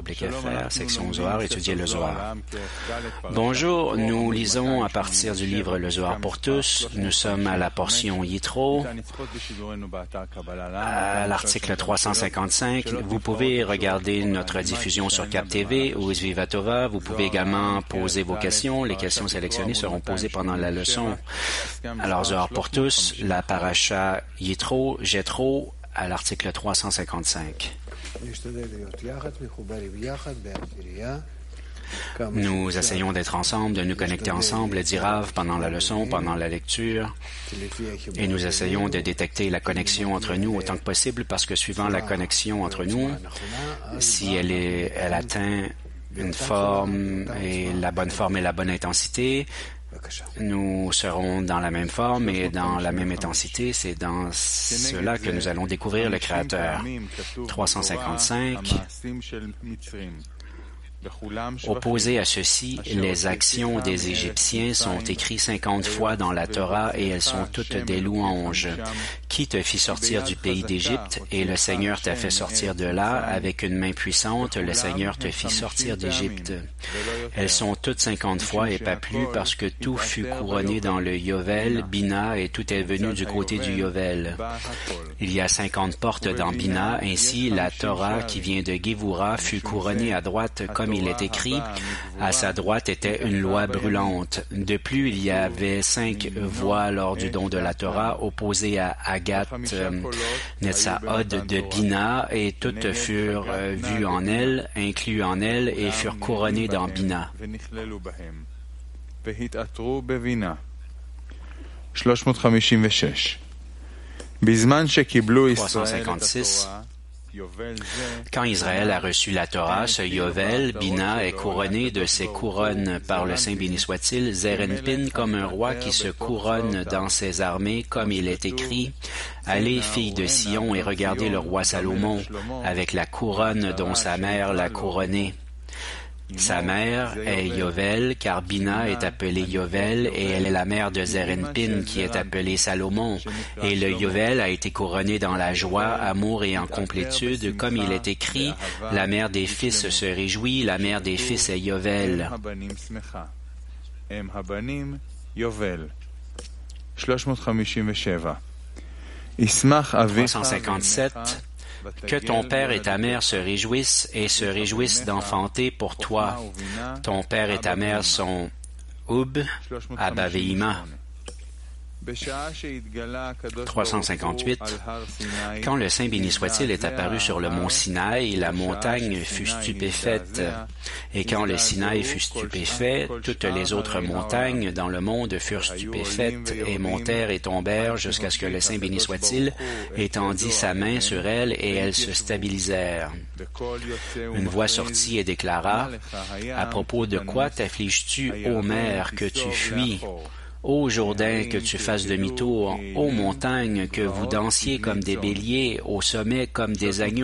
rubrique FR, section Zohar, étudier le Zohar. Bonjour, nous lisons à partir du livre Le Zohar pour tous. Nous sommes à la portion Yitro, à l'article 355. Vous pouvez regarder notre diffusion sur Cap TV ou Sviva Tova. Vous pouvez également poser vos questions. Les questions sélectionnées seront posées pendant la leçon. Alors, Zohar pour tous, la paracha Yitro, Jéthro, à l'article 355. Nous essayons d'être ensemble, de nous connecter ensemble, dit Rav, pendant la leçon, pendant la lecture, et nous essayons de détecter la connexion entre nous autant que possible, parce que suivant la connexion entre nous, si elle atteint une forme et la bonne intensité, nous serons dans la même forme et dans la même intensité. C'est dans cela que nous allons découvrir le Créateur. 355. Opposé à ceci, les actions des Égyptiens sont écrites 50 fois dans la Torah et elles sont toutes des louanges. Qui te fit sortir du pays d'Égypte et le Seigneur t'a fait sortir de là avec une main puissante, le Seigneur te fit sortir d'Égypte. Elles sont toutes 50 fois et pas plus parce que tout fut couronné dans le Yovel, Bina, et tout est venu du côté du Yovel. Il y a 50 portes dans Bina, ainsi la Torah qui vient de Gévoura fut couronnée à droite comme il est écrit, à sa droite était une loi brûlante. De plus, il y avait 5 voix lors du don de la Torah, opposées à Agat Netzahod de Bina, et toutes furent vues en elle, inclus en elle, et furent couronnées dans Bina. 356. Quand Israël a reçu la Torah, ce Yovel, Bina, est couronné de ses couronnes par le Saint béni soit-il, Zerenpin, comme un roi qui se couronne dans ses armées, comme il est écrit, « Allez, filles de Sion, et regardez le roi Salomon, avec la couronne dont sa mère l'a couronné. » Sa mère est Yovel, car Bina est appelée Yovel, et elle est la mère de Zerenpin, qui est appelée Salomon. Et le Yovel a été couronné dans la joie, amour et en complétude, comme il est écrit, la mère des fils se réjouit, la mère des fils est Yovel. 357. Que ton père et ta mère se réjouissent et se réjouissent d'enfanter pour toi. Ton père et ta mère sont Ub, Abba Veima. 358. Quand le Saint béni soit-il est apparu sur le mont Sinaï, la montagne fut stupéfaite. Et quand le Sinaï fut stupéfait, toutes les autres montagnes dans le monde furent stupéfaites et montèrent et tombèrent jusqu'à ce que le Saint béni soit-il étendit sa main sur elles et elles se stabilisèrent. Une voix sortit et déclara, « À propos de quoi t'affliges-tu, ô mer, que tu fuis? Ô Jourdain, que tu fasses demi-tour, ô montagnes, que vous dansiez comme des béliers, au sommet comme des agneaux. »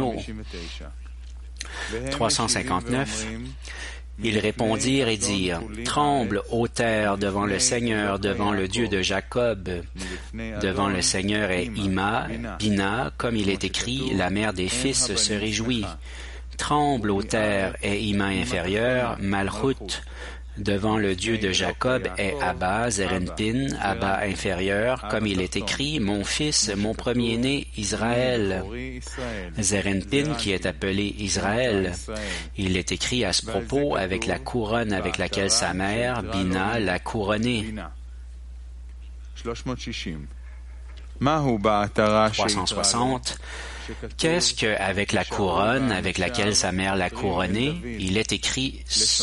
359. Ils répondirent et dirent, « Tremble, ô terre, devant le Seigneur, devant le Dieu de Jacob. » Devant le Seigneur est Ima, Bina, comme il est écrit, la mère des fils se réjouit. Tremble, ô terre, est Ima inférieur, Malchut. Devant le Dieu de Jacob est Abba, Zerenpin, Abba inférieur, comme il est écrit, mon fils, mon premier-né, Israël. Zerenpin, qui est appelé Israël. Il est écrit à ce propos avec la couronne avec laquelle sa mère, Bina, l'a couronné. 360. Qu'est-ce que avec la couronne avec laquelle sa mère l'a couronné? Il est écrit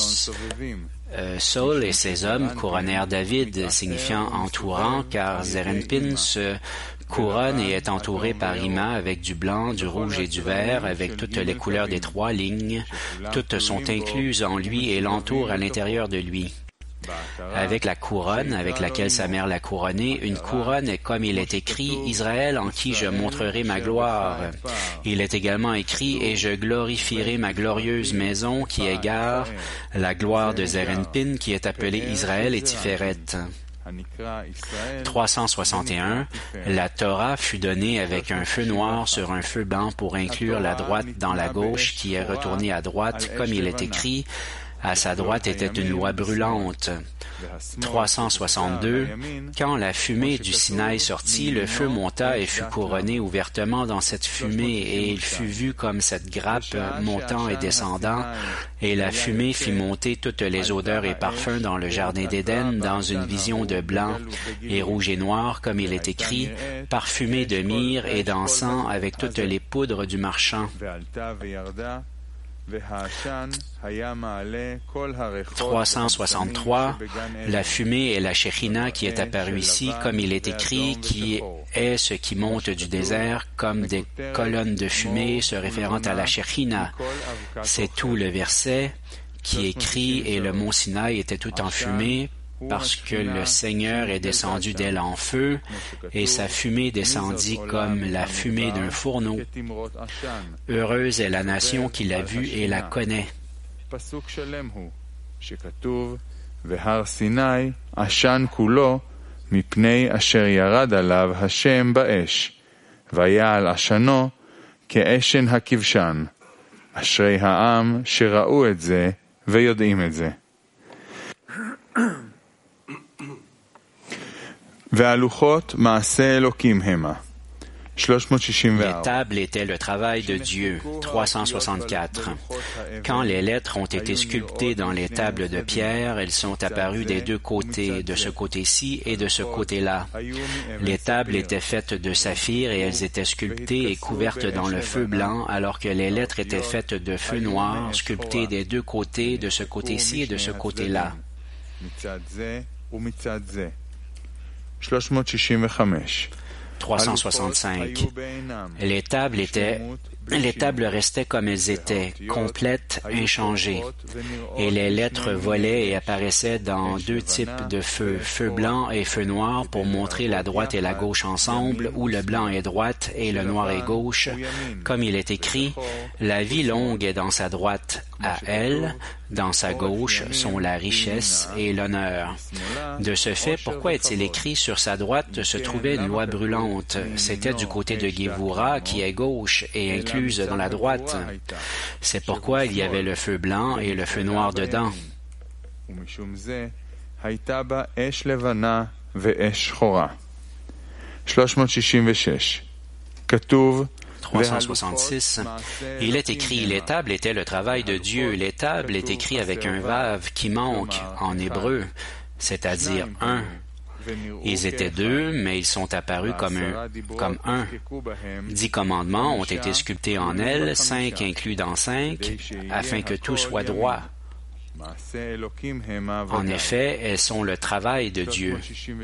Saul et ses hommes couronnèrent David, signifiant entourant, car Zerenpin se couronne et est entouré par Ima avec du blanc, du rouge et du vert, avec toutes les couleurs des 3 lignes. Toutes sont incluses en lui et l'entourent à l'intérieur de lui. Avec la couronne avec laquelle sa mère l'a couronné, une couronne est comme il est écrit, Israël en qui je montrerai ma gloire. Il est également écrit, et je glorifierai ma glorieuse maison qui égare la gloire de Zerenpin qui est appelée Israël et Tiferet. 361, la Torah fut donnée avec un feu noir sur un feu blanc pour inclure la droite dans la gauche qui est retournée à droite, comme il est écrit, à sa droite était une loi brûlante. 362, quand la fumée du Sinaï sortit, le feu monta et fut couronné ouvertement dans cette fumée, et il fut vu comme cette grappe montant et descendant, et la fumée fit monter toutes les odeurs et parfums dans le jardin d'Éden, dans une vision de blanc et rouge et noir, comme il est écrit, parfumé de myrrhe et d'encens avec toutes les poudres du marchand. 363, la fumée est la Shekhinah qui est apparue ici, comme il est écrit, qui est ce qui monte du désert, comme des colonnes de fumée se référant à la Shekhinah. C'est tout le verset qui écrit « Et le mont Sinaï était tout en fumée, parce que le Seigneur est descendu d'elle en feu, et sa fumée descendit comme la fumée d'un fourneau. Heureuse est la nation qui l'a vue et la connaît. » והר סיני עשן כולו מפני אשר ירד עליו השם באש, ויעל עשנו כאשן הכבשן. אשרי העם שראו את זה ויודעים את זה. והלוחות מעשה אלוקים המה. 364. Les tables étaient le travail de Dieu. 364. Quand les lettres ont été sculptées dans les tables de pierre, elles sont apparues des deux côtés, de ce côté-ci et de ce côté-là. Les tables étaient faites de saphir et elles étaient sculptées et couvertes dans le feu blanc, alors que les lettres étaient faites de feu noir, sculptées des deux côtés, de ce côté-ci et de ce côté-là. 365. Les tables restaient comme elles étaient, complètes, inchangées, et les lettres volaient et apparaissaient dans deux types de feu, feu blanc et feu noir, pour montrer la droite et la gauche ensemble, où le blanc est droite et le noir est gauche. Comme il est écrit, la vie longue est dans sa droite, à elle, dans sa gauche, sont la richesse et l'honneur. De ce fait, pourquoi est-il écrit sur sa droite se trouvait une loi brûlante? C'était du côté de Gévoura, qui est gauche et incluse dans la droite. C'est pourquoi il y avait le feu blanc et le feu noir dedans. 366. Il est écrit, les tables étaient le travail de Dieu. Les tables est écrit avec un vav qui manque en hébreu, c'est-à-dire un. Ils étaient deux, mais ils sont apparus comme un. 10 commandements ont été sculptés en elles, 5 inclus dans 5, afin que tout soit droit. En effet, elles sont le travail de Dieu.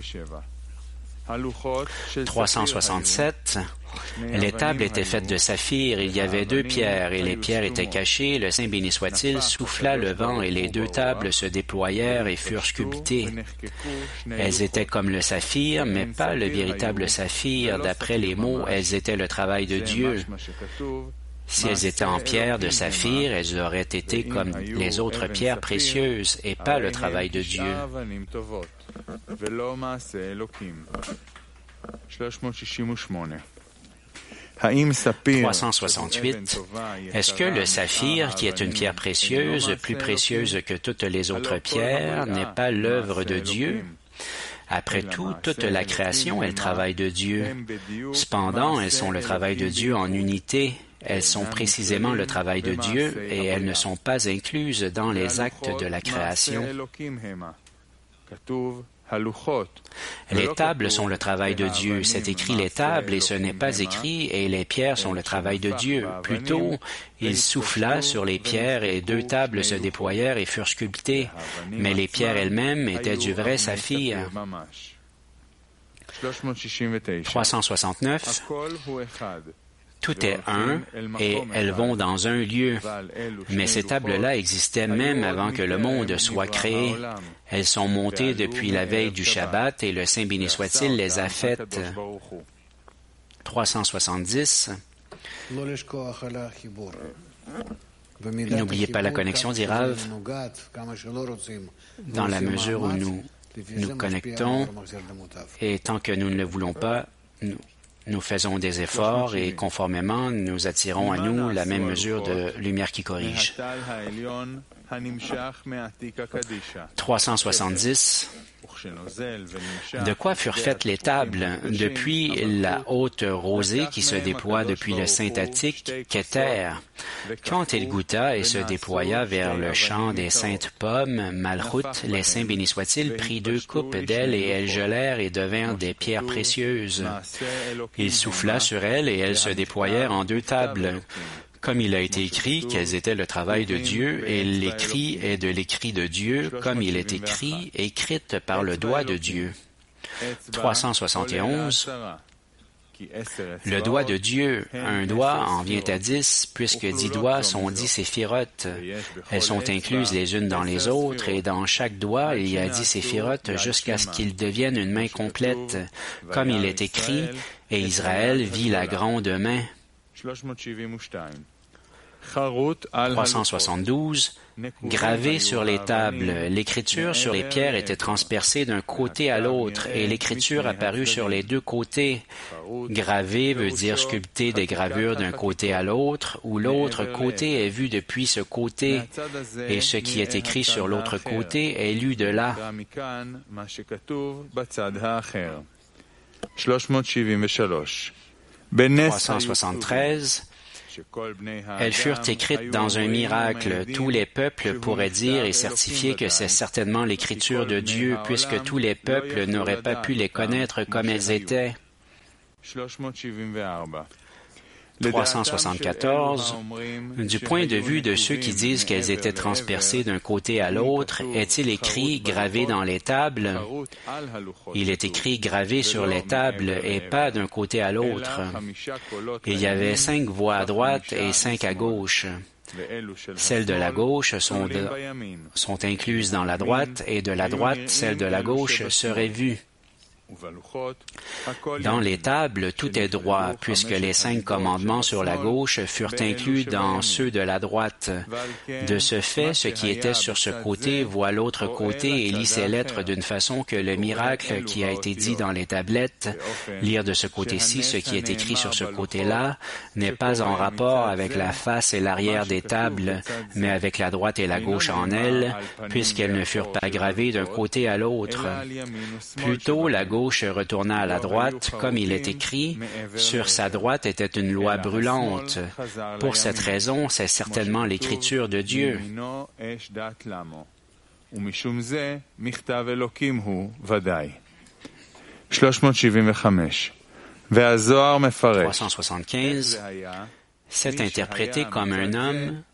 367. Les tables étaient faites de saphir, il y avait 2 pierres, et les pierres étaient cachées. Le Saint béni soit-il souffla le vent, et les 2 tables se déployèrent et furent sculptées. Elles étaient comme le saphir, mais pas le véritable saphir. D'après les mots, elles étaient le travail de Dieu. Si elles étaient en pierre de saphir, elles auraient été comme les autres pierres précieuses, et pas le travail de Dieu. 368. Est-ce que le saphir, qui est une pierre précieuse, plus précieuse que toutes les autres pierres, n'est pas l'œuvre de Dieu? Après tout, toute la création est le travail de Dieu. Cependant, elles sont le travail de Dieu en unité. Elles sont précisément le travail de Dieu et elles ne sont pas incluses dans les actes de la création. Les tables sont le travail de Dieu. C'est écrit les tables et ce n'est pas écrit et les pierres sont le travail de Dieu. Plutôt, il souffla sur les pierres et 2 tables se déployèrent et furent sculptées. Mais les pierres elles-mêmes étaient du vrai saphir. 369. Tout est un, et elles vont dans un lieu. Mais ces tables-là existaient même avant que le monde soit créé. Elles sont montées depuis la veille du Shabbat, et le Saint béni soit-il les a faites. 370. N'oubliez pas la connexion, dit Rav, dans la mesure où nous nous connectons et tant que nous ne le voulons pas, nous faisons des efforts et conformément, nous attirons à nous la même mesure de lumière qui corrige. 370. De quoi furent faites les tables? Depuis la haute rosée qui se déploie depuis le saint Attique, Keter. Quand il goûta et se déploya vers le champ des saintes pommes, Malchut, les saints bénis soient-ils, prit 2 coupes d'elles et elles gelèrent et devinrent des pierres précieuses. Il souffla sur elles et elles se déployèrent en 2 tables. Comme il a été écrit qu'elles étaient le travail de Dieu, et l'écrit est de l'écrit de Dieu, comme il est écrit, écrite par le doigt de Dieu. 371. Le doigt de Dieu, un doigt en vient à 10, puisque 10 doigts sont 10 séphirotes. Elles sont incluses les unes dans les autres, et dans chaque doigt il y a 10 séphirotes jusqu'à ce qu'ils deviennent une main complète, comme il est écrit, et Israël vit la grande main. 372. Gravé sur les tables, l'écriture sur les pierres était transpercée d'un côté à l'autre, et l'écriture apparut sur les 2 côtés. Gravé veut dire sculpter des gravures d'un côté à l'autre, où l'autre côté est vu depuis ce côté, et ce qui est écrit sur l'autre côté est lu de là. 373. Elles furent écrites dans un miracle. Tous les peuples pourraient dire et certifier que c'est certainement l'écriture de Dieu, puisque tous les peuples n'auraient pas pu les connaître comme elles étaient. 374. Du point de vue de ceux qui disent qu'elles étaient transpercées d'un côté à l'autre, est-il écrit gravé dans les tables? Il est écrit gravé sur les tables et pas d'un côté à l'autre. Il y avait 5 voix à droite et 5 à gauche. Celles de la gauche sont incluses dans la droite et de la droite, celles de la gauche seraient vues. Dans les tables, tout est droit, puisque les 5 commandements sur la gauche furent inclus dans ceux de la droite. De ce fait, ce qui était sur ce côté voit l'autre côté et lit ces lettres d'une façon que le miracle qui a été dit dans les tablettes, lire de ce côté-ci ce qui est écrit sur ce côté-là, n'est pas en rapport avec la face et l'arrière des tables, mais avec la droite et la gauche en elles, puisqu'elles ne furent pas gravées d'un côté à l'autre. Plutôt, la gauche retourna à la droite, comme il est écrit, sur sa droite était une loi brûlante. Pour cette raison, c'est certainement l'écriture de Dieu. 375. C'est interprété comme un homme.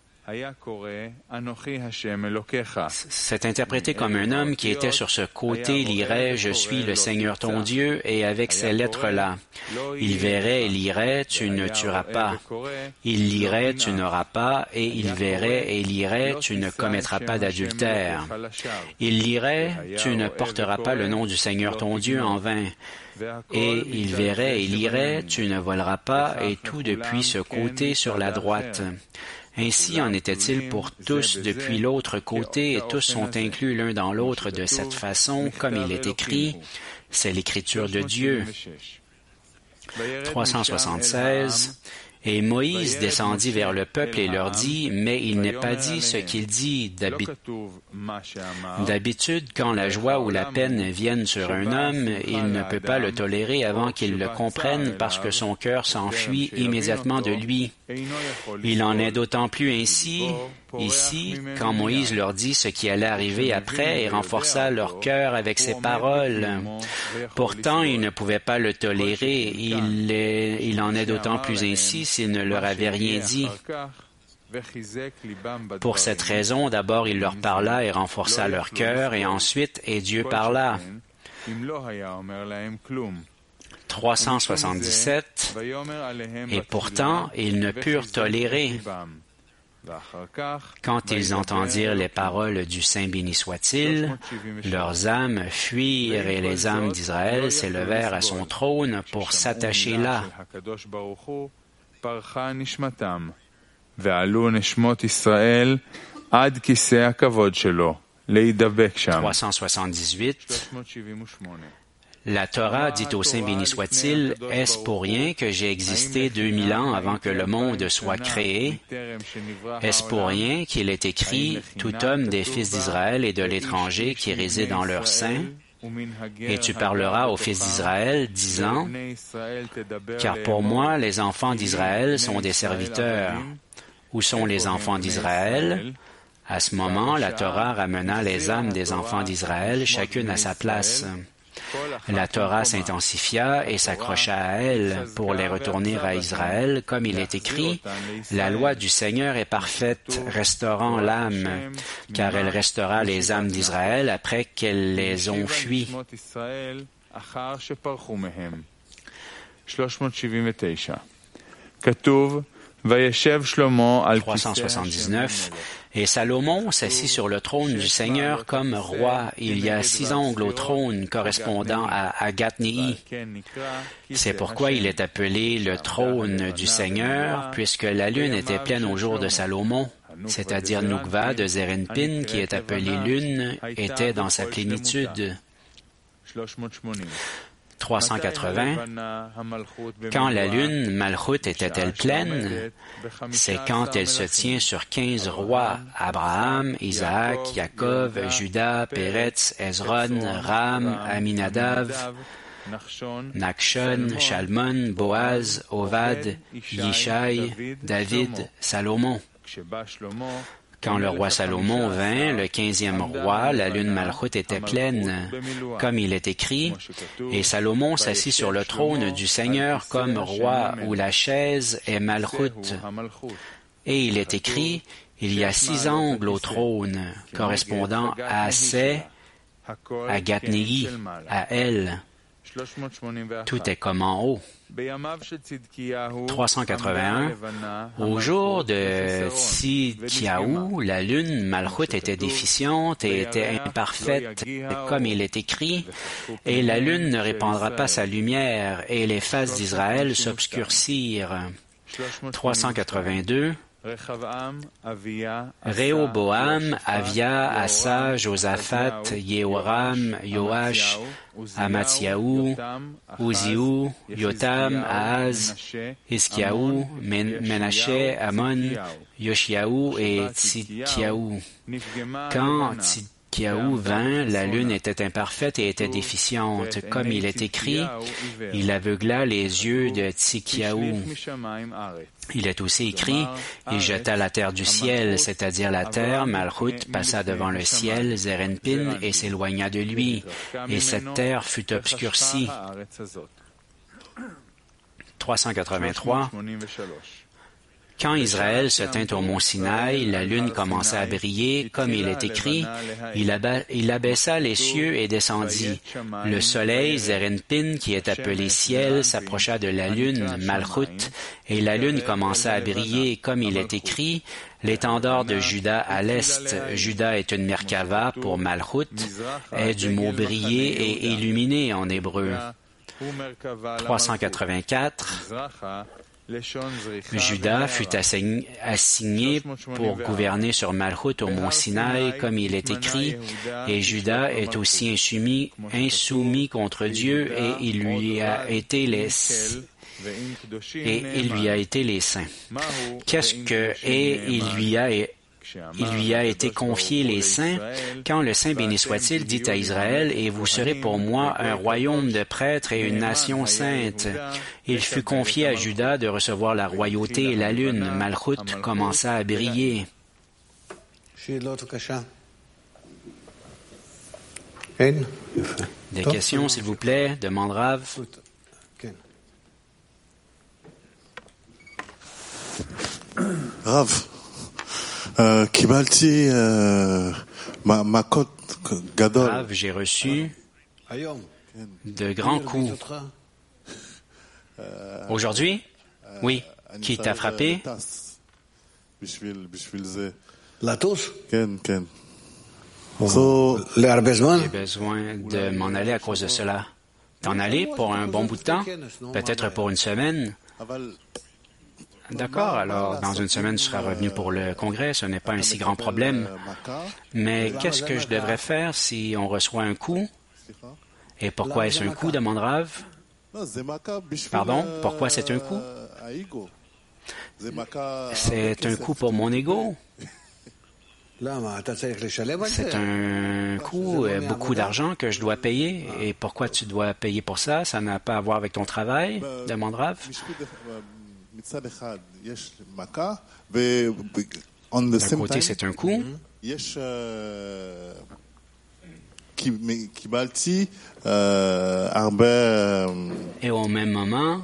C'est interprété comme un homme qui était sur ce côté lirait « Je suis le Seigneur ton Dieu » et avec ces lettres-là. Il verrait et lirait « Tu ne tueras pas ». Il lirait « Tu n'auras pas » et il verrait et lirait « Tu ne commettras pas d'adultère ». Il lirait « Tu ne porteras pas le nom du Seigneur ton Dieu en vain ». Et il verrait et lirait « Tu ne voleras pas » et tout depuis ce côté sur la droite. Ainsi en était-il pour tous depuis l'autre côté, et tous sont inclus l'un dans l'autre de cette façon, comme il est écrit, c'est l'écriture de Dieu. 376. Et Moïse descendit vers le peuple et leur dit, mais il n'est pas dit ce qu'il dit. D'habitude, quand la joie ou la peine viennent sur un homme, il ne peut pas le tolérer avant qu'il le comprenne parce que son cœur s'enfuit immédiatement de lui. Il en est d'autant plus ainsi ici, quand Moïse leur dit ce qui allait arriver après et renforça leur cœur avec ses paroles. Pourtant, il ne pouvait pas le tolérer. Il en est d'autant plus ainsi s'il ne leur avait rien dit. Pour cette raison, d'abord il leur parla et renforça leur cœur, et ensuite, et Dieu parla. 377. Et pourtant, ils ne purent tolérer. Quand ils entendirent les paroles du Saint béni soit-il, leurs âmes fuirent et les âmes d'Israël s'élevèrent à son trône pour s'attacher là. להידבק שם. 378. La Torah dit au Saint béni soit-il, « Est-ce pour rien que j'ai existé 2000 ans avant que le monde soit créé? Est-ce pour rien qu'il est écrit, tout homme des fils d'Israël et de l'étranger qui réside dans leur sein? Et tu parleras aux fils d'Israël, disant, car pour moi les enfants d'Israël sont des serviteurs. Où sont les enfants d'Israël? » À ce moment, la Torah ramena les âmes des enfants d'Israël, chacune à sa place. La Torah s'intensifia et s'accrocha à elle pour les retourner à Israël, comme il est écrit, « La loi du Seigneur est parfaite, restaurant l'âme, car elle restaura les âmes d'Israël après qu'elles les ont fui. » 379. Et Salomon s'assit sur le trône du Seigneur comme roi. Il y a 6 ongles au trône correspondant à Agatnéi. C'est pourquoi il est appelé le trône du Seigneur, puisque la lune était pleine au jour de Salomon, c'est-à-dire Nukva de Zerenpin, qui est appelée lune, était dans sa plénitude. 380. Quand la lune, Malchut, était-elle pleine? C'est quand elle se tient sur 15 rois, Abraham, Isaac, Jacob, Juda, Péretz, Hezron, Ram, Aminadav, Nachshon, Shalmon, Boaz, Ovad, Yishai, David, Salomon. Quand le roi Salomon vint, le 15e roi, la lune Malchut était pleine, comme il est écrit, et Salomon s'assit sur le trône du Seigneur comme roi, où la chaise est Malchut. Et il est écrit, il y a 6 angles au trône, correspondant à Sé, à Gatnéi, à elle. Tout est comme en haut. 381. Au jour de Tzidkiaou, la lune Malchut était déficiente et était imparfaite, comme il est écrit, et la lune ne répandra pas sa lumière, et les faces d'Israël s'obscurcirent. 382. Réhoboam, Avia, Asa, Josaphat, Yehoram, Yoash, Amatziaou, Uziou, Yotam, Ahaz, Hiskiaou, Menaché, Amon, Yoshiaou et Tzidkiaou. Quand Tzidkiaou vint, la lune était imparfaite et était déficiente. Comme il est écrit, il aveugla les yeux de Tzidkiaou. Il est aussi écrit, il jeta la terre du ciel, c'est-à-dire la terre, Malchut passa devant le ciel, Zerenpin, et s'éloigna de lui, et cette terre fut obscurcie. 383. Quand Israël se tint au mont Sinaï, la lune commença à briller, comme il est écrit, il abaissa les cieux et descendit. Le soleil, Zerenpin, qui est appelé ciel, s'approcha de la lune, Malchut, et la lune commença à briller, comme il est écrit, l'étendard de Juda à l'est. Juda est une Merkava pour Malchut, est du mot briller et illuminer en hébreu. 384. Juda fut assigné pour gouverner sur Malchut au mont Sinaï, comme il est écrit, et Juda est aussi insoumis contre Dieu, et il lui a été les saints. Qu'est-ce que il lui a été confié les saints, quand le Saint béni soit-il dit à Israël, « Et vous serez pour moi un royaume de prêtres et une nation sainte. » Il fut confié à Juda de recevoir la royauté et la lune. Malchut commença à briller. Des questions, s'il vous plaît, demande Rav. Rav. Rav, j'ai reçu de grands coups. Aujourd'hui? Oui. Qui t'a frappé? La touche? J'ai besoin de m'en aller à cause de cela. T'en aller pour un bon bout de temps? Peut-être pour une semaine? D'accord, alors dans une semaine, tu seras revenu pour le congrès, ce n'est pas un si grand problème. Mais qu'est-ce que je devrais faire si on reçoit un coup? Et pourquoi est-ce un coup, demande Rav? Pardon, pourquoi c'est un coup? C'est un coup pour mon ego. C'est un coût, beaucoup d'argent que je dois payer. Et pourquoi tu dois payer pour ça? Ça n'a pas à voir avec ton travail, demande Rav. D'un côté, c'est un coût. Et au même moment,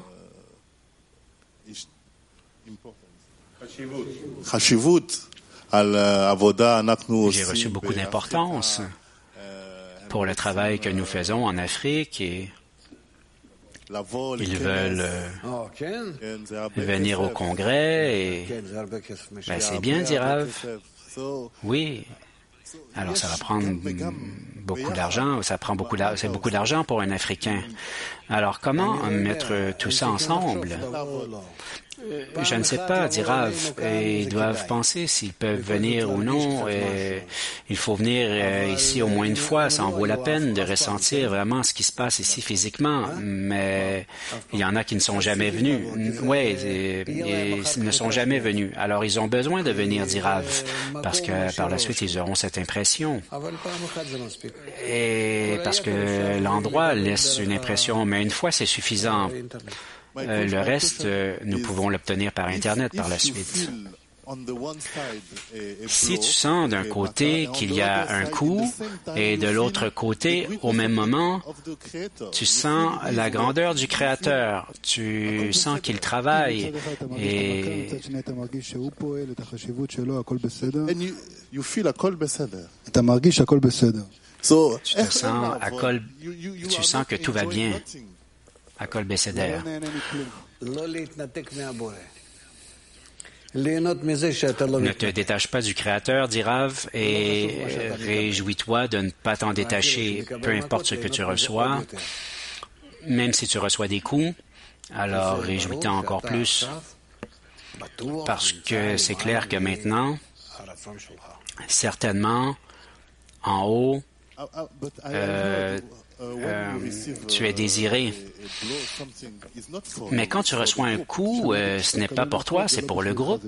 j'ai reçu beaucoup d'importance pour le travail que nous faisons en Afrique et ils veulent venir au congrès et c'est bien, dit Rav. Oui. Alors ça va prendre beaucoup d'argent, c'est beaucoup d'argent pour un Africain. Alors comment mettre tout ça ensemble? Je ne sais pas, dit Rav. Ils doivent penser s'ils peuvent venir ou non. Il faut venir ici au moins une fois. Ça en vaut la peine de ressentir vraiment ce qui se passe ici physiquement. Mais il y en a qui ne sont jamais venus. Oui, ils ne sont jamais venus. Alors ils ont besoin de venir, dit Rav, parce que par la suite, ils auront cette impression. Et parce que l'endroit laisse une impression, mais une fois, c'est suffisant. Le reste, nous pouvons l'obtenir par Internet par la suite. Si tu sens d'un côté qu'il y a un coup et de l'autre côté, au même moment, tu sens la grandeur du Créateur, tu sens qu'il travaille et tu sens que tout va bien. Akol Beseder. Ne te détache pas du Créateur, dit Rav, et réjouis-toi de ne pas t'en détacher, peu importe ce que tu reçois, même si tu reçois des coups, alors réjouis-toi encore plus, parce que c'est clair que maintenant, certainement, en haut, tu es désiré. Mais quand tu reçois un coup, ce n'est pas pour toi, c'est pour le groupe.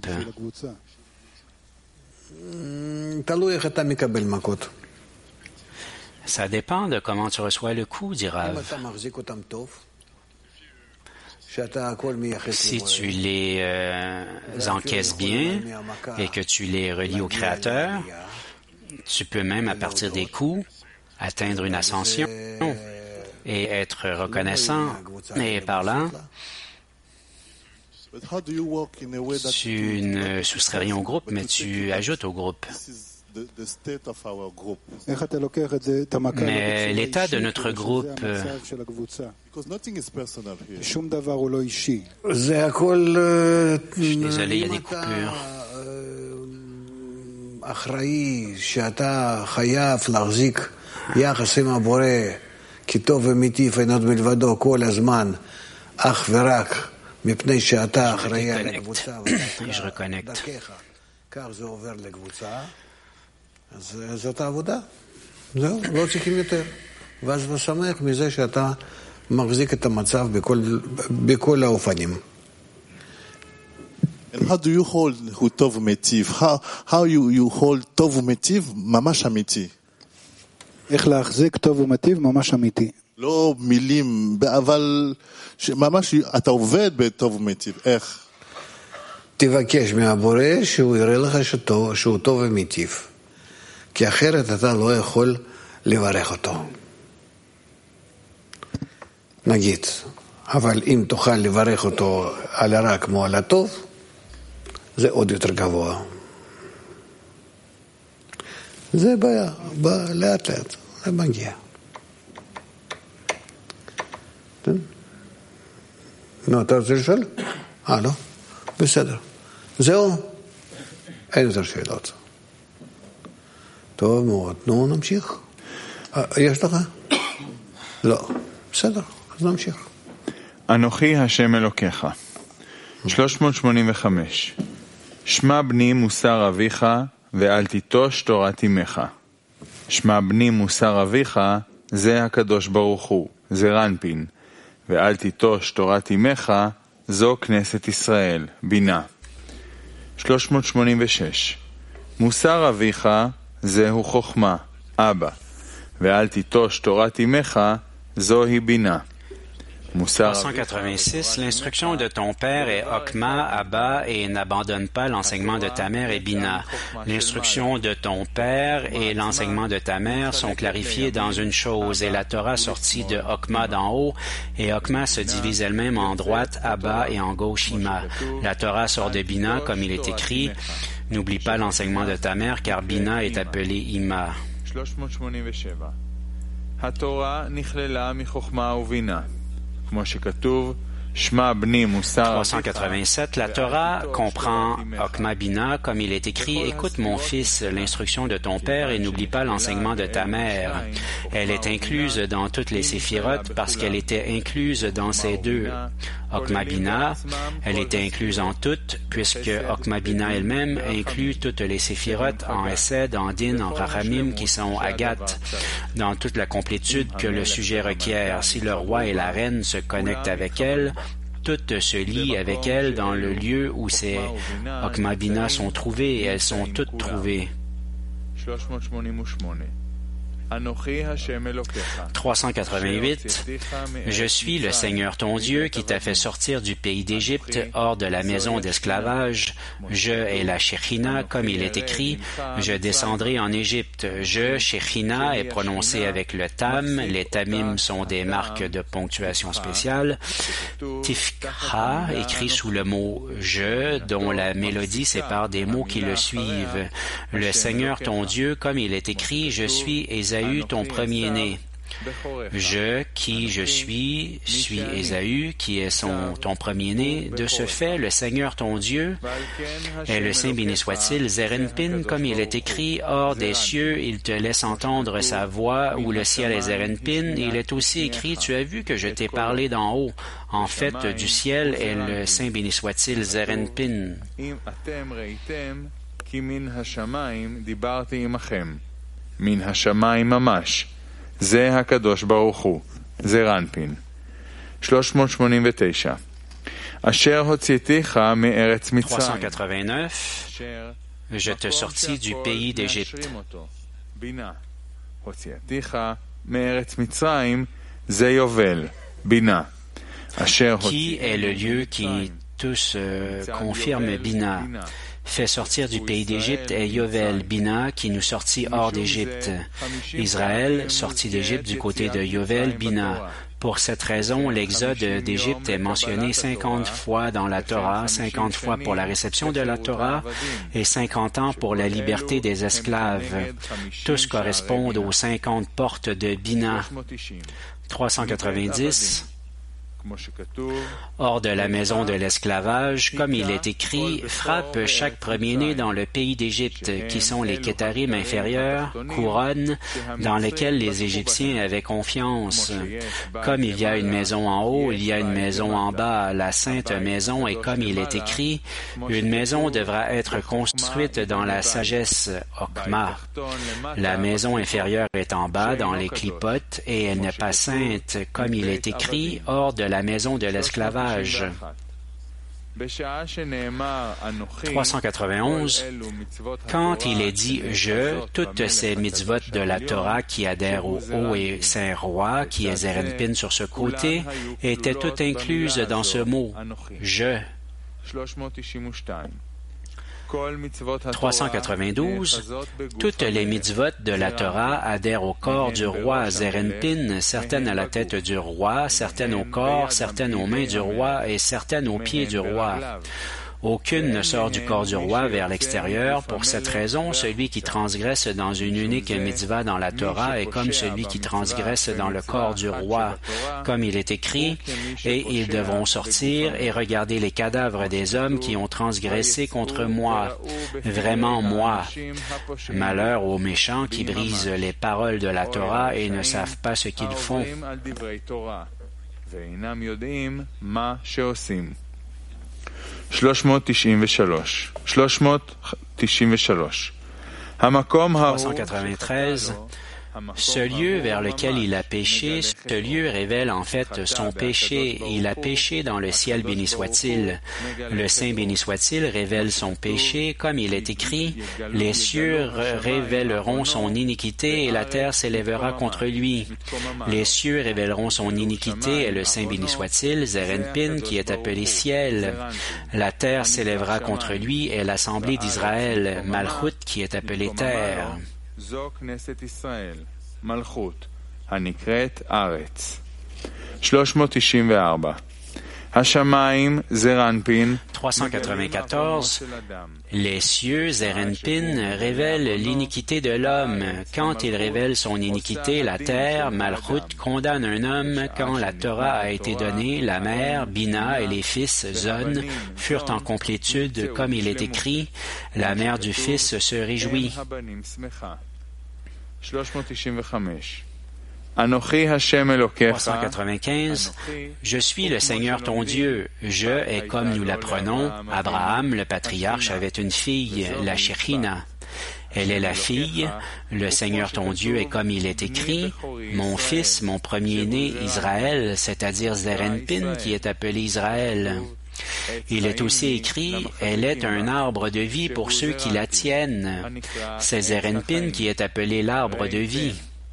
Ça dépend de comment tu reçois le coup, dit Rav. Si tu les encaisses bien et que tu les relis au Créateur, tu peux même, à partir des coups, atteindre une ascension et être reconnaissant. Et par là, tu ne soustrais rien au groupe, mais tu ajoutes au groupe. Mais l'état de notre groupe, je suis désolé, il y a des coupures. יחס עם הבורא כטוב ומיטיב אינו מלבדו כל הזמן אך ורק מפני שאתה אחראי על הקבוצה דרכך כך זה עובר לקבוצה אז זאת העבודה זהו, לא צריכים יותר ואז אתה שמח מזה שאתה מחזיק את המצב בכל האופנים. And how do you hold who טוב ומיטיב? How you hold טוב ומיטיב ממש אמיתי? איך להחזיק טוב ומטיב ממש אמיתי. לא מילים, אבל ממש אתה עובד בטוב ומיטיב. איך? תבקש מהבורא שהוא יראה לך שהוא טוב ומיטיב. כי אחרת אתה לא יכול לברך אותו. נגיד, אבל אם תוכל לברך אותו על הרע כמו על הטוב, זה עוד יותר גבוה. זה בא לאט לאט, זה מגיע. נו, אתה רוצה לשאול? לא? בסדר. זהו? אין יותר שאלות. טוב מאוד, נו נמשיך. יש לך? לא. בסדר, אז נמשיך. אנוכי השם אלוקיך. 385 שמע בני מוסר אביך ואל תיטוש תורת אמך. שמע בני מוסר אביך זה הקדוש ברוך הוא, זה רנפין, ואל תיטוש תורת אמך זו כנסת ישראל, בינה. 386 מוסר אביך זהו חוכמה, אבא, ואל תיטוש תורת אמך זוהי בינה. 386. L'instruction de ton père est Okma, Abba, et n'abandonne pas l'enseignement de ta mère et Bina. L'instruction de ton père et l'enseignement de ta mère sont clarifiés dans une chose, et la Torah sortit de Okma d'en haut, et Okma se divise elle-même en droite, Abba, et en gauche, Ima. La Torah sort de Bina, comme il est écrit, n'oublie pas l'enseignement de ta mère, car Bina est appelée Ima. 387 התורה נכללה מחוכמה ובינה. כמו שכתוב, שמע בני מוסר 387. La Torah comprend Okma Bina, comme il est écrit, écoute mon fils, l'instruction de ton père et n'oublie pas l'enseignement de ta mère. Elle est incluse dans toutes les séphirotes parce qu'elle était incluse dans ces deux. Okma Bina, elle était incluse en toutes, puisque Okma Bina elle-même inclut toutes les séphirotes en Hesed, en Din, en Rachamim, qui sont Agat, dans toute la complétude que le sujet requiert. Si le roi et la reine se connectent avec elle, toutes se lient avec elle dans le lieu où ces Okma Bina sont trouvées, et elles sont toutes trouvées. 388. Je suis le Seigneur ton Dieu qui t'a fait sortir du pays d'Égypte hors de la maison d'esclavage. Je et la Shechina, comme il est écrit, je descendrai en Égypte. Je, Shechina, est prononcé avec le tam. Les tamim sont des marques de ponctuation spéciale. Tifkha, écrit sous le mot je, dont la mélodie sépare des mots qui le suivent. Le Seigneur ton Dieu, comme il est écrit, je suis Ésaü, ton premier-né. Je, qui je suis Ésaü, qui est ton premier-né. De ce fait, le Seigneur ton Dieu est le Saint béni soit-il, Zerenpin, comme il est écrit, hors des cieux, il te laisse entendre sa voix, où le ciel est Zerenpin. Il est aussi écrit, tu as vu que je t'ai parlé d'en haut. En fait, du ciel est le Saint béni soit-il, Zerenpin. מן השמיים ממש. זה הקדוש ברוך הוא. זה רנפין. 389. אשר הוצאתיך מארץ מצרים. 389. Je te sortis du pays d'Égypte. בינה. הוצאתיך מארץ מצרים זה יובל. בינה. אשר Qui est le lieu qui tous confirme Bina. Fait sortir du pays d'Égypte est Yovel, Bina, qui nous sortit hors d'Égypte. Israël, sorti d'Égypte du côté de Yovel, Bina. Pour cette raison, l'exode d'Égypte est mentionné 50 fois dans la Torah, 50 fois pour la réception de la Torah et 50 ans pour la liberté des esclaves. Tous correspondent aux 50 portes de Bina. 390. Hors de la maison de l'esclavage, comme il est écrit, frappe chaque premier-né dans le pays d'Égypte, qui sont les Kétarim inférieurs, couronnes, dans lesquelles les Égyptiens avaient confiance. Comme il y a une maison en haut, il y a une maison en bas, la sainte maison, et comme il est écrit, une maison devra être construite dans la sagesse, Okma. La maison inférieure est en bas, dans les clipotes, et elle n'est pas sainte, comme il est écrit, hors de la maison de l'esclavage. 391. Quand il est dit « je », toutes ces mitzvot de la Torah qui adhèrent au haut et saint roi, qui est Zerenpin sur ce côté, étaient toutes incluses dans ce mot « je ». 392. Toutes les mitzvot de la Torah adhèrent au corps du roi Zerenpin, certaines à la tête du roi, certaines au corps, certaines aux mains du roi et certaines aux pieds du roi. Aucune ne sort du corps du roi vers l'extérieur. Pour cette raison, celui qui transgresse dans une unique mitzvah dans la Torah est comme celui qui transgresse dans le corps du roi. Comme il est écrit, « Et ils devront sortir et regarder les cadavres des hommes qui ont transgressé contre moi. Vraiment moi. Malheur aux méchants qui brisent les paroles de la Torah et ne savent pas ce qu'ils font. » 393. 393. המקום ההוא 393. Ce lieu vers lequel il a péché, ce lieu révèle en fait son péché. Il a péché dans le ciel, béni soit-il. Le Saint béni soit-il révèle son péché, comme il est écrit, « Les cieux révéleront son iniquité et la terre s'élèvera contre lui. » Les cieux révéleront son iniquité et le Saint béni soit-il, Zerenpin, qui est appelé ciel. La terre s'élèvera contre lui et l'assemblée d'Israël, Malchut, qui est appelé terre. זו כנסת ישראל, מלכות, הנקראת ארץ. 394. השמיים זרנפין 394. Les cieux, Zerenpin, révèlent l'iniquité de l'homme. Quand il révèle son iniquité, la terre, Malchut, condamne un homme. Quand la Torah a été donnée, la mère, Bina et les fils, Zon, furent en complétude, comme il est écrit, la mère du fils se réjouit. 395. Je suis le Seigneur ton Dieu. Je est comme nous l'apprenons. Abraham, le patriarche, avait une fille, la Shechina. Elle est la fille. Le Seigneur ton Dieu est comme il est écrit. Mon fils, mon premier-né, Israël, c'est-à-dire Zerenpin, qui est appelé Israël. Il est aussi écrit, elle est un arbre de vie pour ceux qui la tiennent. C'est Zerenpin qui est appelé l'arbre de vie.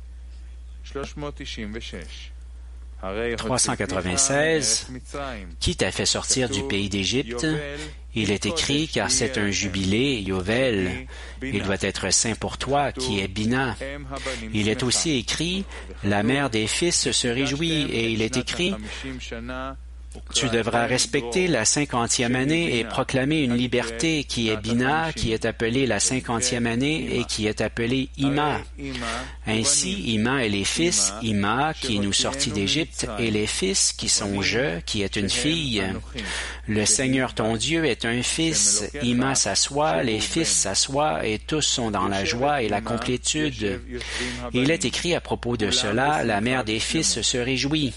396. Qui t'a fait sortir du pays d'Égypte? Il est écrit, car c'est un jubilé, Yovel. Il doit être saint pour toi, qui est Bina. Il est aussi écrit, la mère des fils se réjouit, et il est écrit, tu devras respecter la 50e année et proclamer une liberté qui est Bina, qui est appelée la 50e année et qui est appelée Ima. Ainsi, Ima et les fils, Ima qui nous sortit d'Égypte, et les fils qui sont je, qui est une fille. Le Seigneur ton Dieu est un fils, Ima s'assoit, les fils s'assoient, et tous sont dans la joie et la complétude. Il est écrit à propos de cela, la mère des fils se réjouit.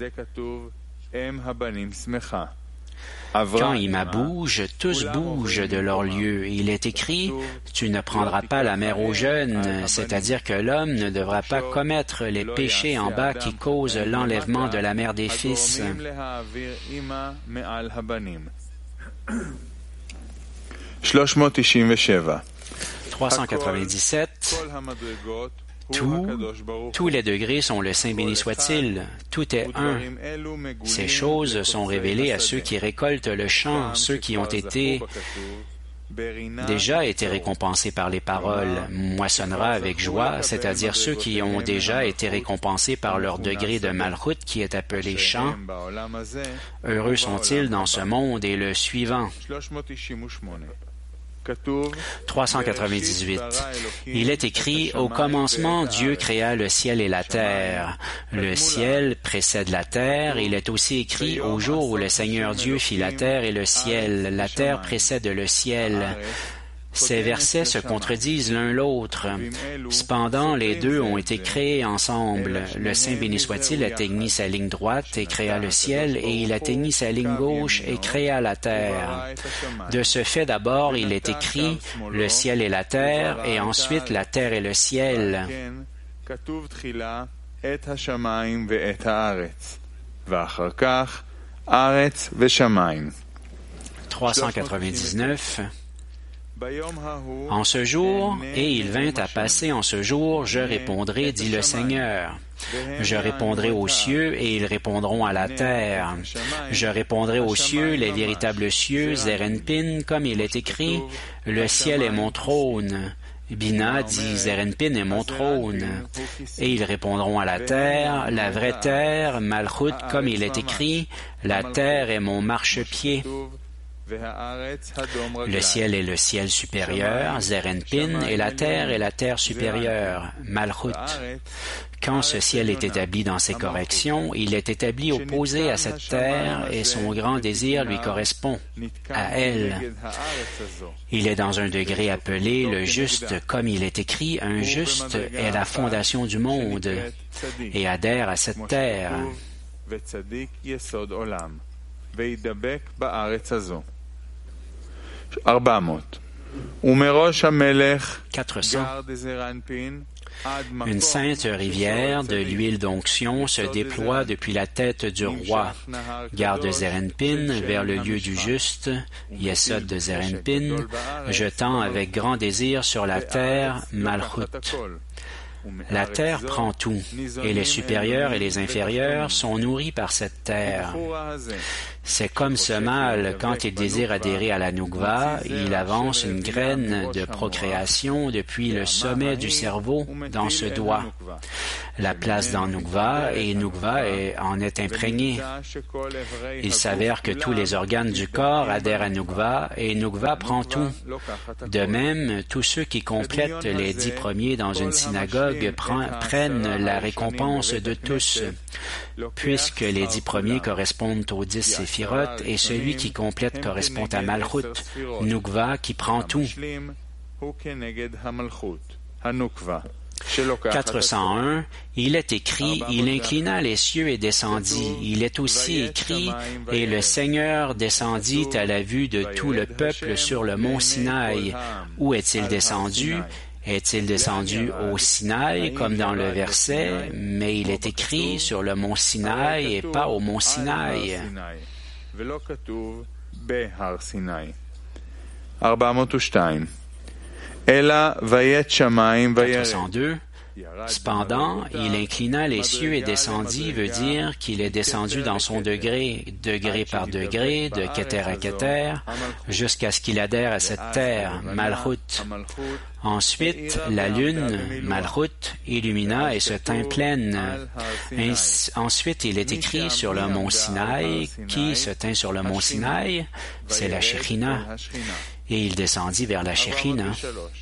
Quand Ima bouge, tous bougent de leur lieu. Il est écrit, tu ne prendras pas la mère aux jeunes, c'est-à-dire que l'homme ne devra pas commettre les péchés en bas qui causent l'enlèvement de la mère des fils. 397. Tous les degrés sont le Saint béni soit-il. Tout est un. Ces choses sont révélées à ceux qui récoltent le champ, ceux qui ont déjà été récompensés par les paroles, moissonnera avec joie, c'est-à-dire ceux qui ont déjà été récompensés par leur degré de Malchut qui est appelé champ. Heureux sont-ils dans ce monde et le suivant. 398. Il est écrit, au commencement, Dieu créa le ciel et la terre. Le ciel précède la terre. Il est aussi écrit, au jour où le Seigneur Dieu fit la terre et le ciel. La terre précède le ciel. Ces versets se contredisent l'un l'autre. Cependant, les deux ont été créés ensemble. Le Saint béni soit-il atteignit sa ligne droite et créa le ciel, et il atteignit sa ligne gauche et créa la terre. De ce fait, d'abord, il est écrit le ciel et la terre, et ensuite la terre et le ciel. 399. En ce jour, et il vint à passer en ce jour, je répondrai, dit le Seigneur. Je répondrai aux cieux, et ils répondront à la terre. Je répondrai aux cieux, les véritables cieux, Zerenpin, comme il est écrit, le ciel est mon trône. Bina dit, Zerenpin est mon trône. Et ils répondront à la vraie terre, Malchut, comme il est écrit, la terre est mon marchepied. Le ciel est le ciel supérieur, Zerenpin, et la terre est la terre supérieure, Malchut. Quand ce ciel est établi dans ses corrections, il est établi opposé à cette terre et son grand désir lui correspond à elle. Il est dans un degré appelé le juste, comme il est écrit, un juste est la fondation du monde et adhère à cette terre. 400. ומראש המלך 400. גר דזרנפין עד מקום Une sainte rivière de l'huile d'onction se déploie depuis la tête du roi, gare de Zerenpin, vers le lieu du juste, Yesod de Zerenpin, jetant avec grand désir sur la terre Malchut. La terre prend tout, et les supérieurs et les inférieurs sont nourris par cette terre. C'est comme ce mâle, quand il désire adhérer à la Nukva, il avance une graine de procréation depuis le sommet du cerveau dans ce doigt. La place dans Nukva, et Nukva en est imprégnée. Il s'avère que tous les organes du corps adhèrent à Nukva, et Nukva prend tout. De même, tous ceux qui complètent les 10 premiers dans une synagogue prennent la récompense de tous, puisque les 10 premiers correspondent aux 10 séphirotes et celui qui complète correspond à Malchut, Nukva qui prend tout. 401, il est écrit, il inclina les cieux et descendit. Il est aussi écrit, et le Seigneur descendit à la vue de tout le peuple sur le mont Sinaï. Où est-il descendu? Est-il descendu au Sinaï, comme dans le verset, mais il est écrit sur le mont Sinaï et pas au mont Sinaï. 402. אלא ויית שמים וירד. 402. Cependant, il inclina les cieux et descendit veut dire qu'il est descendu dans son degré, degré par degré, de Keter à Keter, jusqu'à ce qu'il adhère à cette terre, Malchut. Ensuite, la lune, Malchut, illumina et se tint pleine. Ensuite, il est écrit sur le mont Sinaï, qui se tint sur le mont Sinaï, c'est la Shekhinah. Et il descendit vers la Shekhinah.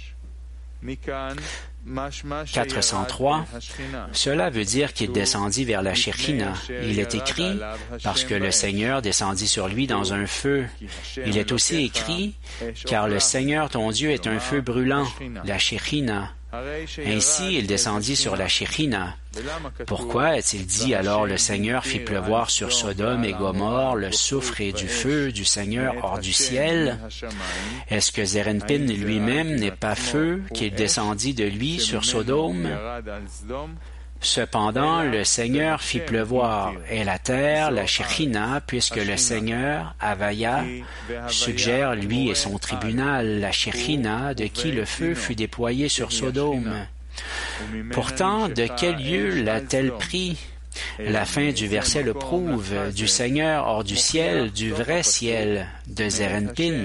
403. Cela veut dire qu'il descendit vers la Shekhinah. Il est écrit parce que le Seigneur descendit sur lui dans un feu. Il est aussi écrit car le Seigneur ton Dieu est un feu brûlant, la Shekhinah. Ainsi, il descendit sur la Shekhinah. Pourquoi est-il dit alors le Seigneur fit pleuvoir sur Sodome et Gomorrhe le soufre et du feu du Seigneur hors du ciel? Est-ce que Zerenpin lui-même n'est pas feu qu'il descendit de lui sur Sodome? Cependant, le Seigneur fit pleuvoir, et la terre, la Shekhinah, puisque le Seigneur, Havaya, suggère lui et son tribunal, la Shekhinah, de qui le feu fut déployé sur Sodome. Pourtant, de quel lieu l'a-t-elle pris? La fin du verset le prouve, du Seigneur hors du ciel, du vrai ciel, de Zerenpin.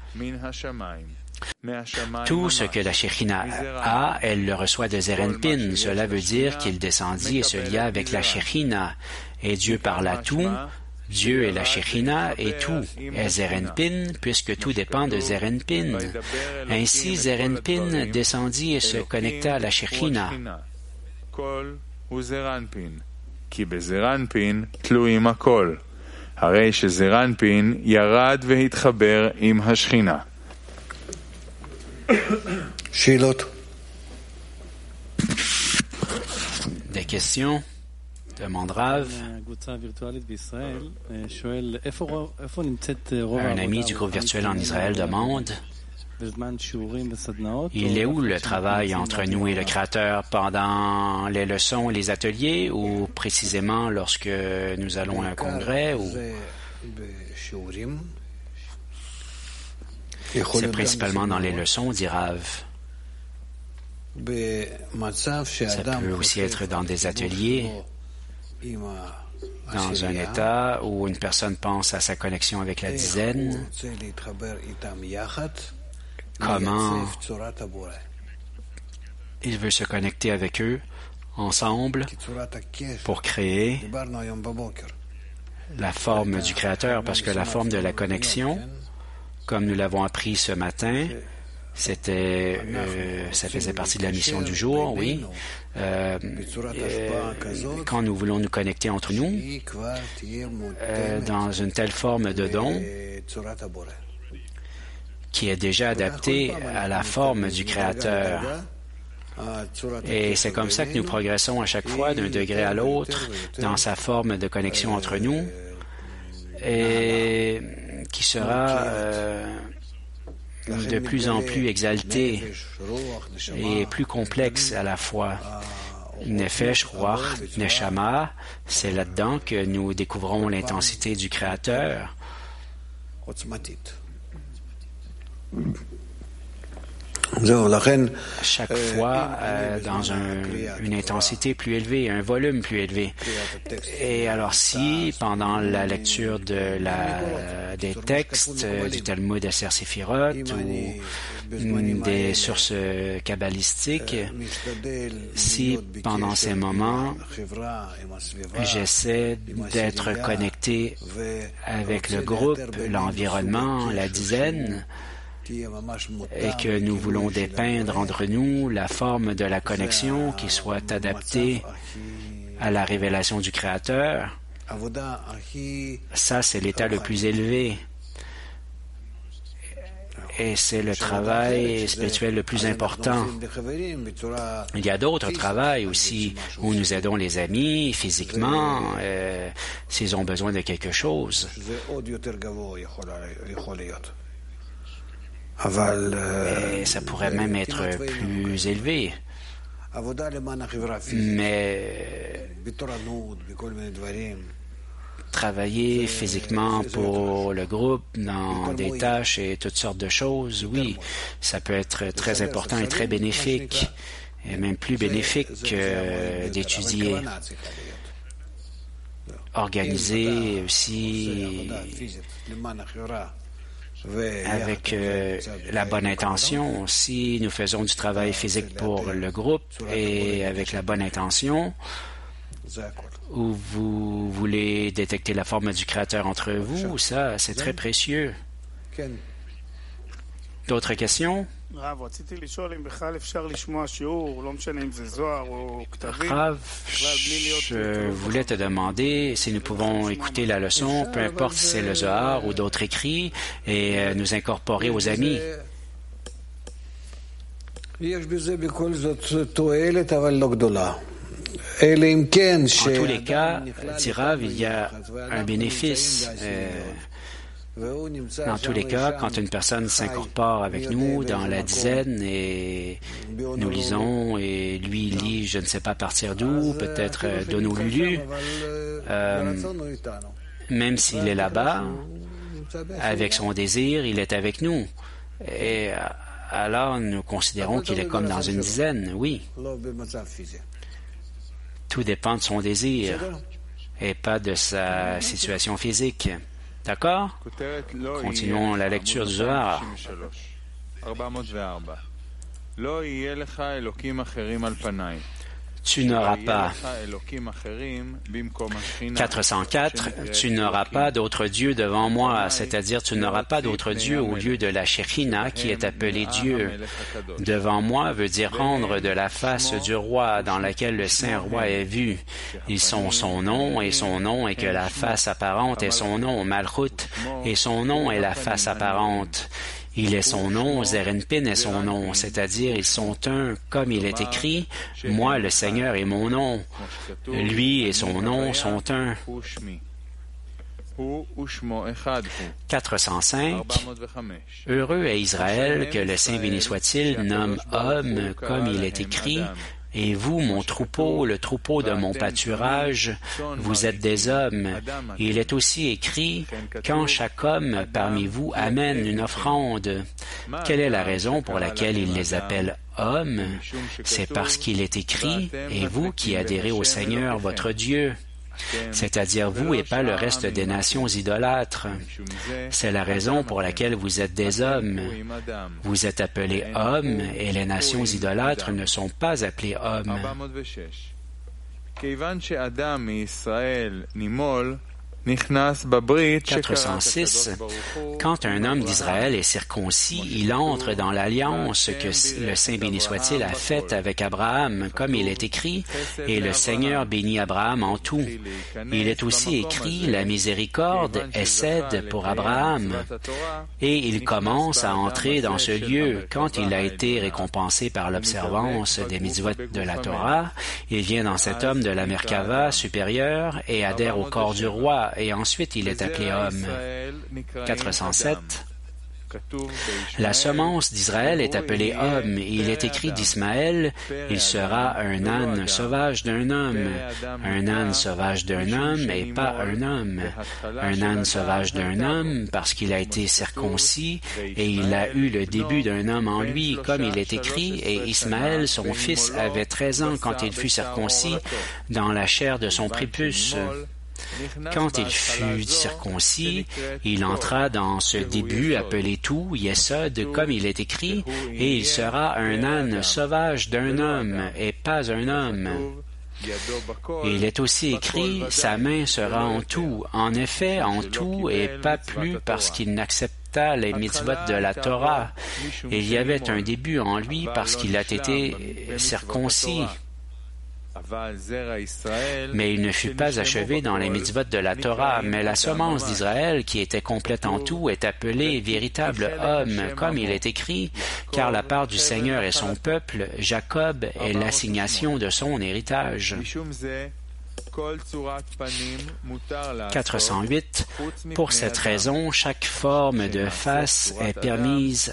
Tout ce que la Shekhinah a, elle le reçoit de Zerenpin. Cela veut dire qu'il descendit et se lia avec la Shekhinah. Et Dieu parla tout, Dieu est la Shekhinah et tout est Zerenpin, puisque tout dépend de Zerenpin. Ainsi, Zerenpin descendit et se connecta à la Shekhinah. כי בזרנפין תלויים הכל. הרי שזרנפין ירד והתחבר עם השכינה. שאלות. Des questions? Demande Rav. Un ami du groupe virtuel en Israël demande: il est où le travail entre nous et le Créateur pendant les leçons et les ateliers ou précisément lorsque nous allons à un congrès ou... C'est principalement dans les leçons, dit Rav. Ça peut aussi être dans des ateliers, dans un état où une personne pense à sa connexion avec la dizaine. Comment il veut se connecter avec eux ensemble pour créer la forme du Créateur, parce que la forme de la connexion, comme nous l'avons appris ce matin, ça faisait partie de la mission du jour, oui. Quand nous voulons nous connecter entre nous, dans une telle forme de don, qui est déjà adapté à la forme du Créateur. Et c'est comme ça que nous progressons à chaque fois d'un degré à l'autre dans sa forme de connexion entre nous et qui sera de plus en plus exalté et plus complexe à la fois. Nefesh, Ruach, Neshama, c'est là-dedans que nous découvrons l'intensité du Créateur. Chaque fois dans une intensité plus élevée, un volume plus élevé. Et alors si, pendant la lecture des textes du Talmud Aser Sefirot ou des sources kabbalistiques, si pendant ces moments j'essaie d'être connecté avec le groupe, l'environnement, la dizaine, et que nous voulons dépeindre entre nous la forme de la connexion qui soit adaptée à la révélation du Créateur, ça c'est l'état le plus élevé. Et c'est le travail spirituel le plus important. Il y a d'autres travails aussi où nous aidons les amis physiquement s'ils ont besoin de quelque chose. Et ça pourrait même être plus élevé. Mais travailler physiquement pour le groupe dans des tâches et toutes sortes de choses, oui, ça peut être très important et très bénéfique, et même plus bénéfique d'étudier. Organiser aussi avec la bonne intention. Si nous faisons du travail physique pour le groupe et avec la bonne intention, ou vous voulez détecter la forme du Créateur entre vous, ça, c'est très précieux. D'autres questions? Rav, je voulais te demander si nous pouvons écouter la leçon, peu importe si c'est le Zohar ou d'autres écrits, et nous incorporer aux amis. En tous les cas, dit Rav, il y a un bénéfice. Dans tous les cas, quand une personne s'incorpore avec nous dans la dizaine et nous lisons et lui lit, je ne sais pas à partir d'où, peut-être d'Honolulu, même s'il est là-bas, avec son désir, il est avec nous. Et alors, nous considérons qu'il est comme dans une dizaine, oui. Tout dépend de son désir et pas de sa situation physique. D'accord? Continuons la lecture du Zohar. 404, tu n'auras pas d'autre Dieu devant moi, c'est-à-dire tu n'auras pas d'autre Dieu au lieu de la Shekhinah qui est appelée Dieu. Devant moi veut dire rendre de la face du roi dans laquelle le Saint Roi est vu. Ils sont son nom et son nom est que la face apparente est son nom, Malchut, et son nom est la face apparente. Il est son nom, Zerenpin est son nom, c'est-à-dire ils sont un, comme il est écrit, moi le Seigneur est mon nom, lui et son nom sont un. 405. Heureux est Israël que le Saint béni soit-il nomme homme comme il est écrit, et vous, mon troupeau, le troupeau de mon pâturage, vous êtes des hommes. Il est aussi écrit, quand chaque homme parmi vous amène une offrande. Quelle est la raison pour laquelle il les appelle hommes? C'est parce qu'il est écrit, et vous qui adhérez au Seigneur votre Dieu, c'est-à-dire vous et pas le reste des nations idolâtres. C'est la raison pour laquelle vous êtes des hommes. Vous êtes appelés hommes et les nations idolâtres ne sont pas appelées hommes. 406. Quand un homme d'Israël est circoncis, il entre dans l'alliance que le Saint béni soit-il a faite avec Abraham, comme il est écrit, et le Seigneur bénit Abraham en tout. Il est aussi écrit, la miséricorde excède pour Abraham. Et il commence à entrer dans ce lieu. Quand il a été récompensé par l'observance des mitzvot de la Torah, il vient dans cet homme de la Merkava supérieure et adhère au corps du roi. Et ensuite il est appelé homme. 407. La semence d'Israël est appelée homme, et il est écrit d'Ismaël, il sera un âne sauvage d'un homme. Un âne sauvage d'un homme et pas un homme. Un âne sauvage d'un homme parce qu'il a été circoncis et il a eu le début d'un homme en lui, comme il est écrit, et Ismaël, son fils, avait 13 ans quand il fut circoncis dans la chair de son prépuce. Quand il fut circoncis, il entra dans ce début appelé tout, Yesod, comme il est écrit, et il sera un âne sauvage d'un homme, et pas un homme. Et il est aussi écrit, sa main sera en tout, en effet en tout, et pas plus parce qu'il n'accepta les mitzvot de la Torah. Et il y avait un début en lui parce qu'il a été circoncis. Mais il ne fut pas achevé dans les mitzvot de la Torah, mais la semence d'Israël, qui était complète en tout, est appelée véritable homme, comme il est écrit, car la part du Seigneur est son peuple, Jacob est l'assignation de son héritage. 408. Pour cette raison, chaque forme de face est permise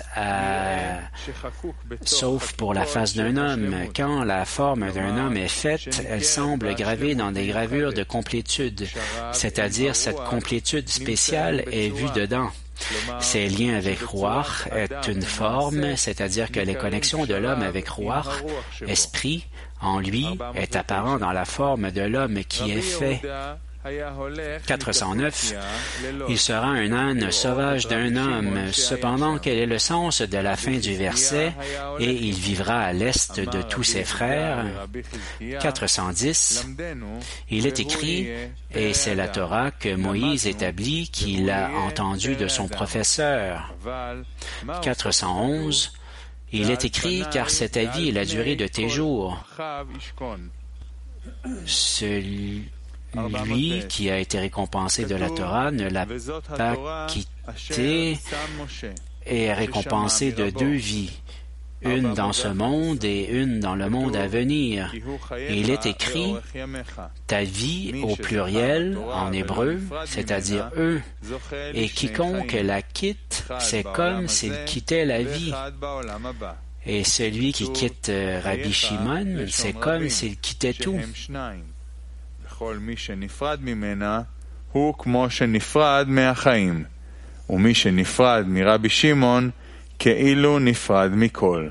sauf pour la face d'un homme. Quand la forme d'un homme est faite, elle semble gravée dans des gravures de complétude, c'est-à-dire cette complétude spéciale est vue dedans. Ses liens avec Ruach est une forme, c'est-à-dire que les connexions de l'homme avec Ruach, esprit, en lui, est apparent dans la forme de l'homme qui est fait. 409. Il sera un âne sauvage d'un homme. Cependant, quel est le sens de la fin du verset? Et il vivra à l'est de tous ses frères. 410. Il est écrit, et c'est la Torah que Moïse établit qu'il a entendu de son professeur. 411. Il est écrit, car cet avis est la durée de tes jours. Celui qui a été récompensé de la Torah ne l'a pas quitté et est récompensé de 2 vies, une dans ce monde et une dans le monde à venir. Et il est écrit, ta vie au pluriel en hébreu, c'est-à-dire eux, et quiconque la quitte, c'est comme s'il quittait la vie. Et celui qui quitte Rabbi Shimon, c'est comme s'il quittait tout. כל מי שנפרד ממנה הוא כמו שנפרד מהחיים, ומי שנפרד מרבי שמעון כאילו נפרד מכל.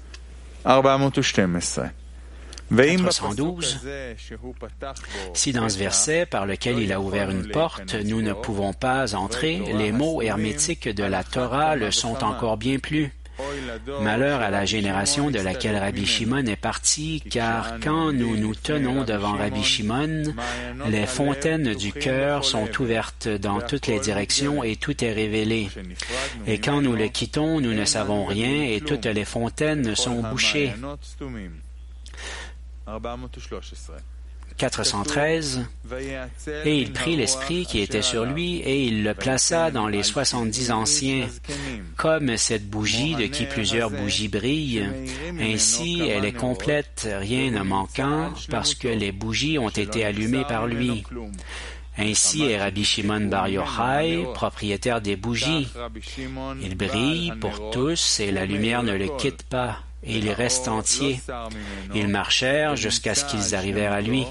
412. 412. Si dans ce verset par lequel il a ouvert une porte, nous ne pouvons pas entrer, les mots hermétiques de la Torah le sont encore bien plus. Malheur à la génération de laquelle Rabbi Shimon est parti, car quand nous nous tenons devant Rabbi Shimon, les fontaines du cœur sont ouvertes dans toutes les directions et tout est révélé. Et quand nous le quittons, nous ne savons rien et toutes les fontaines sont bouchées. 413. Et il prit l'esprit qui était sur lui et il le plaça dans les 70 anciens, comme cette bougie de qui plusieurs bougies brillent. Ainsi, elle est complète, rien ne manquant, parce que les bougies ont été allumées par lui. Ainsi est Rabbi Shimon Bar Yochai, propriétaire des bougies. Il brille pour tous et la lumière ne le quitte pas. Et il reste entier. Ils marchèrent jusqu'à ce qu'ils arrivèrent à lui.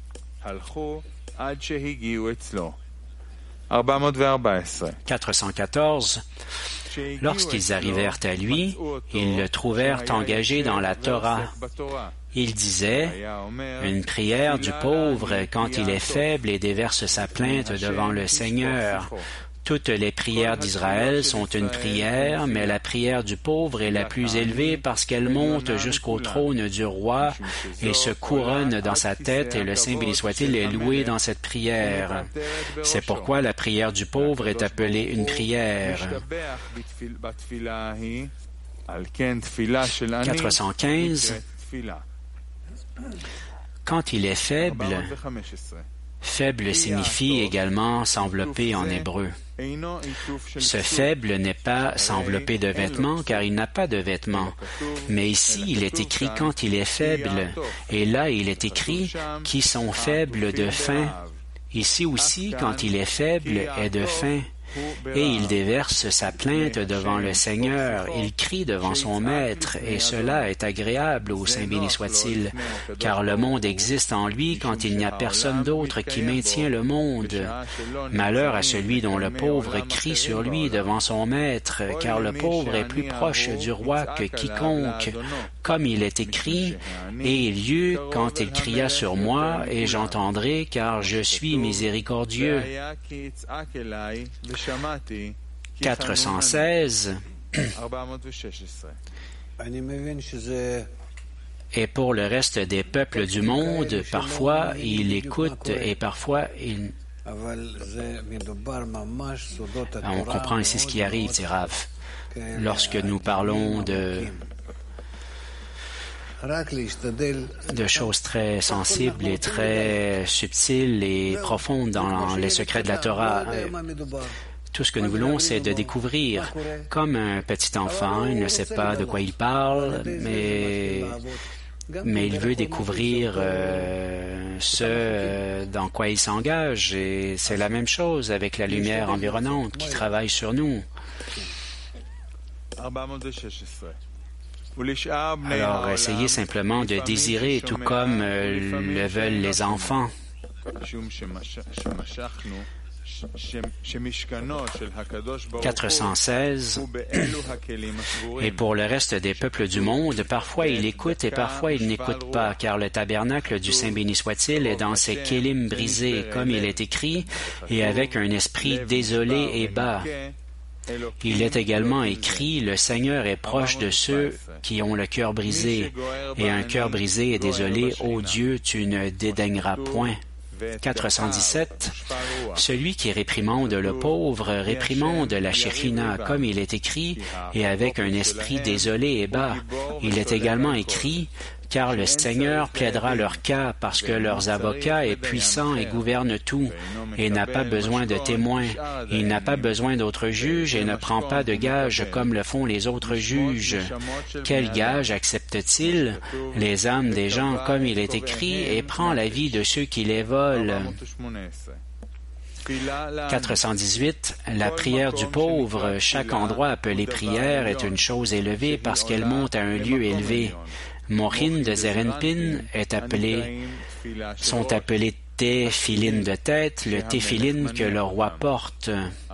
414. Lorsqu'ils arrivèrent à lui, ils le trouvèrent engagé dans la Torah. Il disait, une prière du pauvre quand il est faible et déverse sa plainte devant le Seigneur. Toutes les prières d'Israël sont une prière, mais la prière du pauvre est la plus élevée parce qu'elle monte jusqu'au trône du roi et se couronne dans sa tête et le Saint béni soit-il est loué dans cette prière. C'est pourquoi la prière du pauvre est appelée une prière. 415. Quand il est faible, faible signifie également s'envelopper en hébreu. Ce faible n'est pas s'envelopper de vêtements car il n'a pas de vêtements. Mais ici, il est écrit quand il est faible. Et là, il est écrit qui sont faibles de faim. Ici aussi, quand il est faible, est de faim. et il déverse sa plainte devant le Seigneur, il crie devant son Maître, et cela est agréable au Saint béni soit-il, car le monde existe en lui quand il n'y a personne d'autre qui maintient le monde. Malheur à celui dont le pauvre crie sur lui devant son Maître, car le pauvre est plus proche du roi que quiconque, comme il est écrit, « Et il y eut quand il cria sur moi, et j'entendrai, car je suis miséricordieux. » 416. Et pour le reste des peuples du monde, parfois il écoute et parfois il... On comprend ici ce qui arrive, dit Rav. Lorsque nous parlons de choses très sensibles et très subtiles et profondes dans les secrets de la Torah. Tout ce que nous voulons, c'est de découvrir. Comme un petit enfant, il ne sait pas de quoi il parle, mais il veut découvrir ce dans quoi il s'engage. Et c'est la même chose avec la lumière environnante qui travaille sur nous. Alors, essayez simplement de désirer tout comme le veulent les enfants. 416. Et pour le reste des peuples du monde, parfois il écoute et parfois il n'écoute pas, car le tabernacle du Saint béni soit-il est dans ses kélim brisés, comme il est écrit, et avec un esprit désolé et bas. Il est également écrit, le Seigneur est proche de ceux qui ont le cœur brisé, et un cœur brisé et désolé, ô Dieu, tu ne dédaigneras point. 417. Celui qui réprimande le pauvre réprimande la Shekhinah, comme il est écrit, et avec un esprit désolé et bas. Il est également écrit, car le Seigneur plaidera leur cas parce que leurs avocats est puissant et gouverne tout, et n'a pas besoin de témoins. Il n'a pas besoin d'autres juges et ne prend pas de gages comme le font les autres juges. Quel gage accepte-t-il? Les âmes des gens comme il est écrit, et prend la vie de ceux qui les volent. 418. La prière du pauvre, chaque endroit appelé prière, est une chose élevée parce qu'elle monte à un lieu élevé. Mochin de Zerenpin sont appelés téphilines de tête, le téphiline que le roi porte.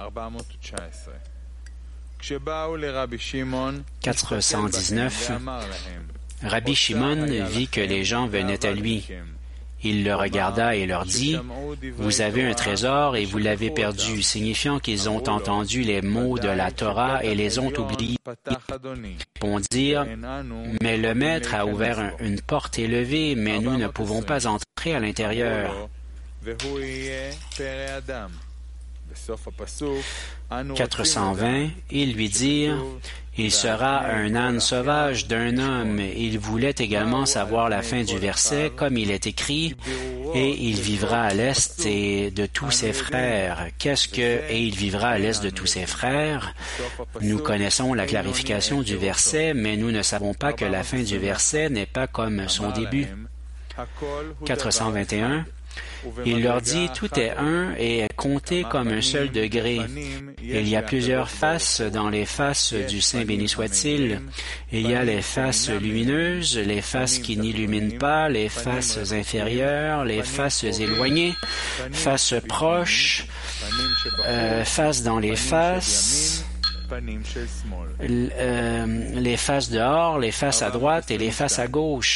419. Rabbi Shimon vit que les gens venaient à lui. Il le regarda et leur dit, « Vous avez un trésor et vous l'avez perdu, signifiant qu'ils ont entendu les mots de la Torah et les ont oubliés. » Ils répondirent, « Mais le Maître a ouvert une porte élevée, mais nous ne pouvons pas entrer à l'intérieur. » 420. Ils lui dirent, « Il sera un âne sauvage d'un homme. » Il voulait également savoir la fin du verset, comme il est écrit, « Et il vivra à l'est et de tous ses frères. » Qu'est-ce que « et il vivra à l'est de tous ses frères » Nous connaissons la clarification du verset, mais nous ne savons pas que la fin du verset n'est pas comme son début. 421. Il leur dit, tout est un et est compté comme un seul degré. Il y a plusieurs faces dans les faces du Saint béni soit-il. Il y a les faces lumineuses, les faces qui n'illuminent pas, les faces inférieures, les faces éloignées, faces proches, faces dans les faces, les faces dehors, les faces à droite et les faces à gauche.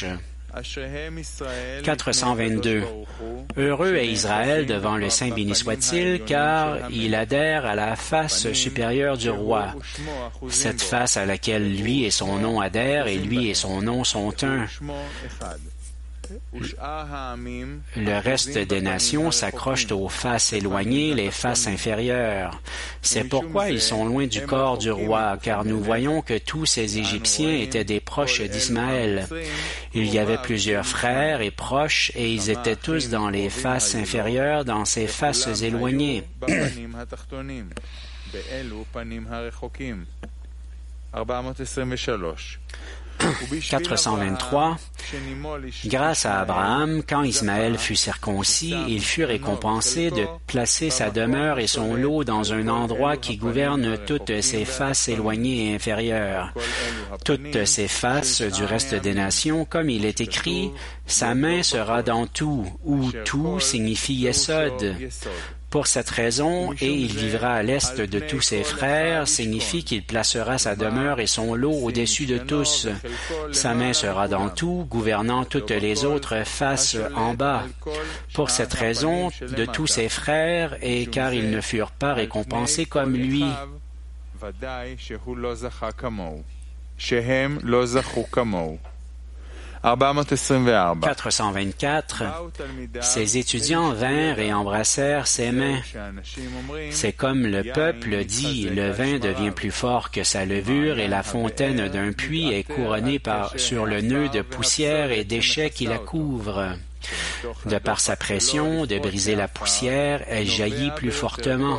422. Heureux est Israël devant le Saint béni soit-il, car il adhère à la face supérieure du roi. Cette face à laquelle lui et son nom adhèrent, et lui et son nom sont un. Le reste des nations s'accrochent aux faces éloignées, les faces inférieures. C'est pourquoi ils sont loin du corps du roi, car nous voyons que tous ces Égyptiens étaient des proches d'Ismaël. Il y avait plusieurs frères et proches, et ils étaient tous dans les faces inférieures, dans ces faces éloignées. 423. 423. Grâce à Abraham, quand Ismaël fut circoncis, il fut récompensé de placer sa demeure et son lot dans un endroit qui gouverne toutes ses faces éloignées et inférieures. Toutes ces faces du reste des nations, comme il est écrit, sa main sera dans tout, où tout signifie Yesod. Pour cette raison, et il vivra à l'est de tous ses frères, signifie qu'il placera sa demeure et son lot au-dessus de tous. Sa main sera dans tout, gouvernant toutes les autres faces en bas. Pour cette raison, de tous ses frères, et car ils ne furent pas récompensés comme lui. 424. Ses étudiants vinrent et embrassèrent ses mains. C'est comme le peuple dit, le vin devient plus fort que sa levure et la fontaine d'un puits est couronnée sur le nœud de poussière et déchets qui la couvrent. De par sa pression de briser la poussière, elle jaillit plus fortement.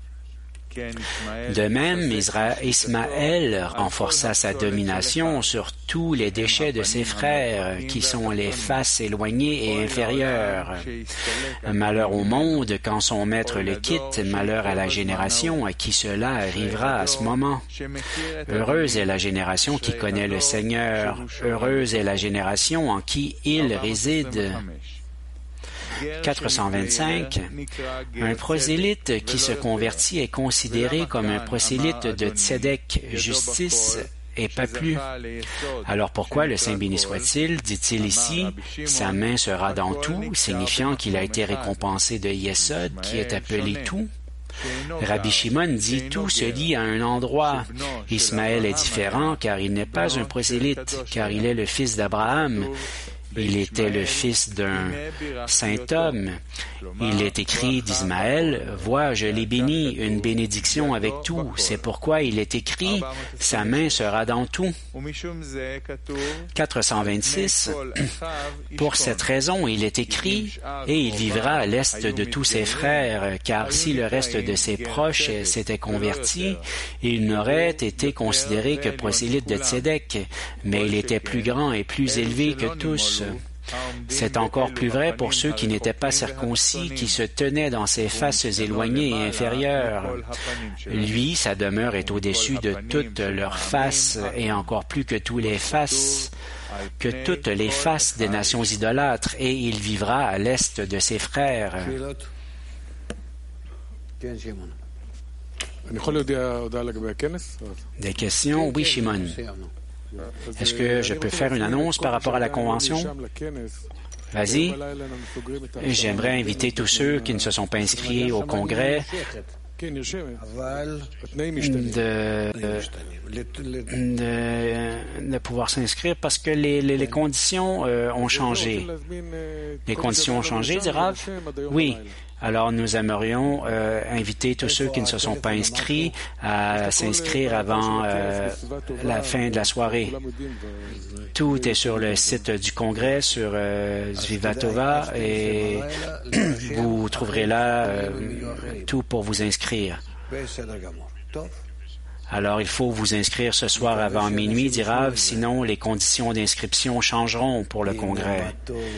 De même, Ismaël renforça sa domination sur tous les déchets de ses frères, qui sont les faces éloignées et inférieures. Malheur au monde quand son maître le quitte, malheur à la génération à qui cela arrivera à ce moment. Heureuse est la génération qui connaît le Seigneur, heureuse est la génération en qui il réside. 425. Un prosélyte qui se convertit est considéré comme un prosélyte de tzedek, justice, et pas plus. Alors pourquoi le Saint béni soit-il, dit-il ici, sa main sera dans tout, signifiant qu'il a été récompensé de Yesod, qui est appelé tout? Rabbi Shimon dit tout se lie à un endroit. Ismaël est différent car il n'est pas un prosélyte, car il est le fils d'Abraham. Il était le fils d'un saint homme. Il est écrit d'Ismaël, « Vois, je l'ai béni, une bénédiction avec tout. » C'est pourquoi il est écrit, « Sa main sera dans tout. » 426. Pour cette raison, il est écrit, « Et il vivra à l'est de tous ses frères, car si le reste de ses proches s'était converti, il n'aurait été considéré que prosélyte de Tzedek, mais il était plus grand et plus élevé que tous. » C'est encore plus vrai pour ceux qui n'étaient pas circoncis, qui se tenaient dans ses faces éloignées et inférieures. Lui, sa demeure est au-dessus de toutes leurs faces, et encore plus que toutes les faces des nations idolâtres, et il vivra à l'est de ses frères. Des questions? Oui, Shimon. Est-ce que je peux faire une annonce par rapport à la convention? Vas-y. J'aimerais inviter tous ceux qui ne se sont pas inscrits au congrès de pouvoir s'inscrire parce que les conditions ont changé. Les conditions ont changé, dit Rav? Oui. Alors, nous aimerions inviter tous ceux qui ne se sont pas inscrits à s'inscrire avant la fin de la soirée. Tout est sur le site du Congrès, sur Zvivatova, et vous trouverez là tout pour vous inscrire. Alors, il faut vous inscrire ce soir avant minuit, dit Rav, sinon les conditions d'inscription changeront pour le Congrès.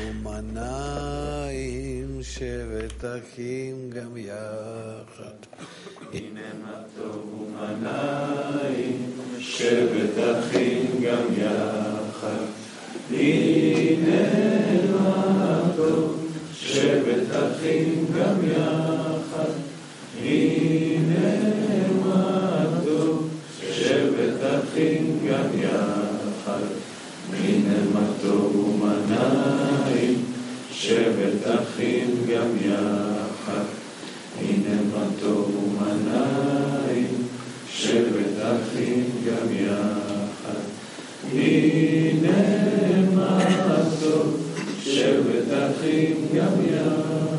שבט אחים גם יחד, הנה מה טוב ומנעים, שבט אחים גם יחד, הנה מה טוב ומנעים, שבט אחים גם יחד, הנה מה טוב, שבט אחים גם יחד.